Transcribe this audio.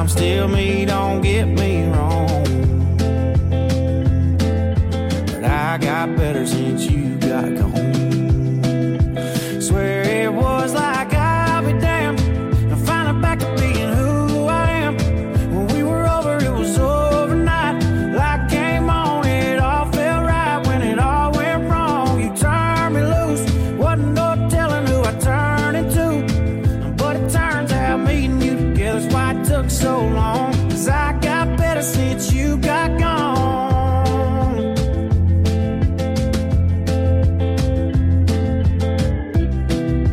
I'm still me, don't get me wrong, but I got better since you got gone. Swear it was like I'll be damned, I'm finally back to being who I am. When we were over, it was overnight. Light came on, it all felt right. When it all went wrong, you turned me loose. Wasn't no telling who I turned into, but it turns out meeting you together's why it took so long.